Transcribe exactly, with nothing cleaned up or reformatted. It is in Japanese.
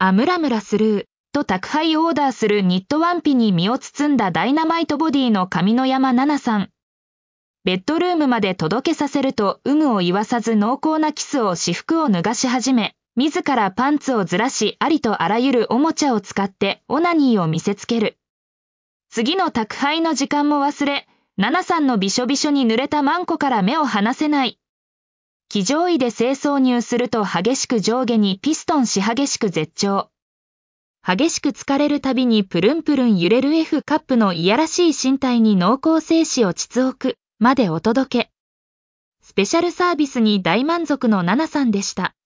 あ、ムラムラする、と宅配オーダーするニットワンピに身を包んだダイナマイトボディの上野山奈々さん。ベッドルームまで届けさせると有無を言わさず濃厚なキスを私服を脱がし始め、自らパンツをずらしありとあらゆるおもちゃを使ってオナニーを見せつける。次の宅配の時間も忘れ、奈々さんのびしょびしょに濡れたマンコから目を離せない。気上位で性挿入すると激しく上下にピストンし激しく絶頂。激しく疲れるたびにプルンプルン揺れる F カップのいやらしい身体に濃厚精子を膣置くまでお届け。スペシャルサービスに大満足の奈々さんでした。